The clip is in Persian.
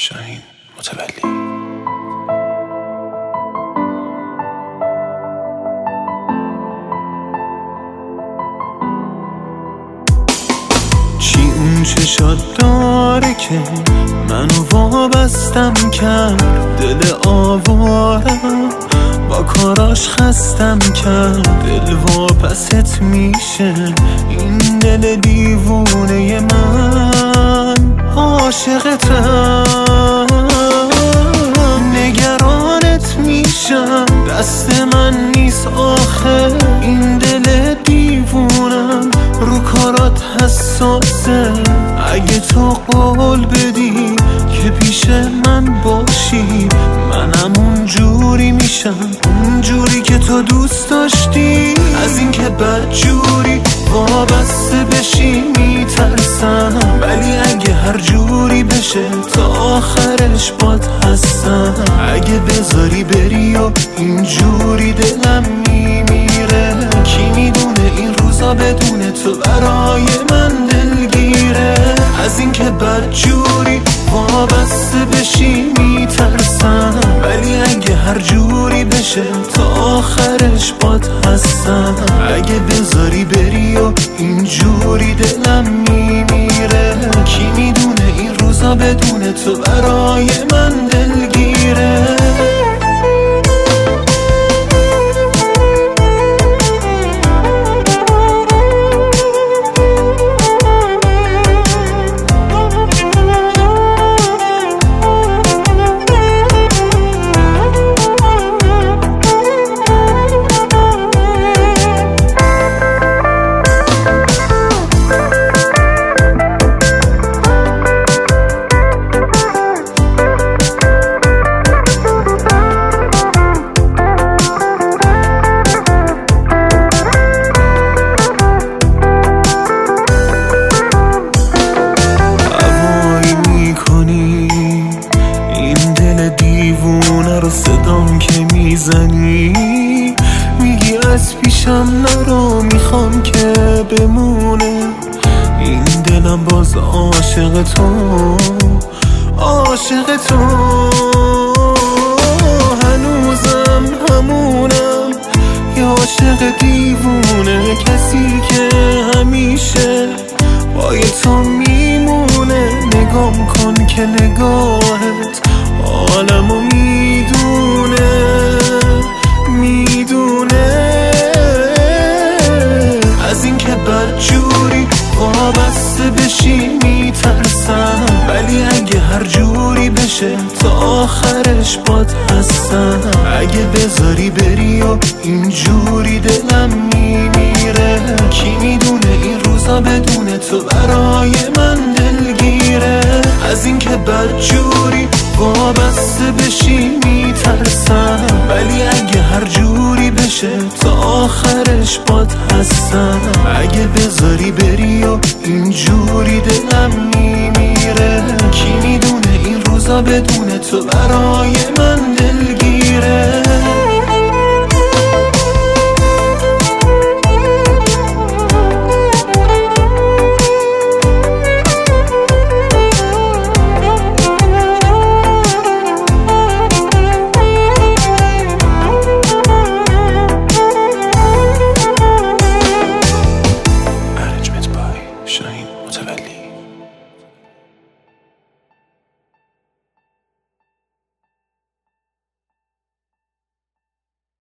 شاهین متولی. چی اون چشات داره که منو وابستم کرد؟ دل آوارم با کاراش خستم کرد. دل واپست میشه این دل دیوونه من. عاشقتم نگرانت میشم، دست من نیست آخه این دل دیوونم. رو کارات حساسه، اگه تو قول بدی که پیش من باشی منم اون جوری میشم، اون جوری که تو دوست داشتی. از این که بد جوری وابسته بشی میترسم، ولی اگه هر جوری بشه تا آخرش باد هستم. اگه بذاری بری و این جوری دلم میمیره، کی میدونه این روزا بدون تو برای من دلگیره. از این که بد جوری وابسته بشی میترسم، ولی اگه هر جوری بشه تا آخرش باد هستم. اگه بذاری بری و این جوری دلم میمیره، کی میدونه این روزا بدون تو برای من دلگیره. صدام که میزنی میگی از پیشم نرو، میخوام که بمونه این دلم باز عاشق تو، عاشق تو. هنوزم همونم یه عاشق دیوونه، کسی که همیشه با تو میمونه. نگام کن که نگاهت عالمو میدونه، میدونه. از این که بد جوری وابسته بشی میترسم، ولی اگه هر جوری بشه تا آخرش باد هستم. اگه بذاری بری و این جوری دلم میمیره، کی میدونه این روزا بدون تو برای من دلگیره. از این که بد جوری وابسته بشی میترسم، ولی اگه هر جوری بشه تا آخرش باد هستم. اگه بذاری بری و این جوری دلم میمیره، کی میدونه این روزا بدون تو برای من دلگیره.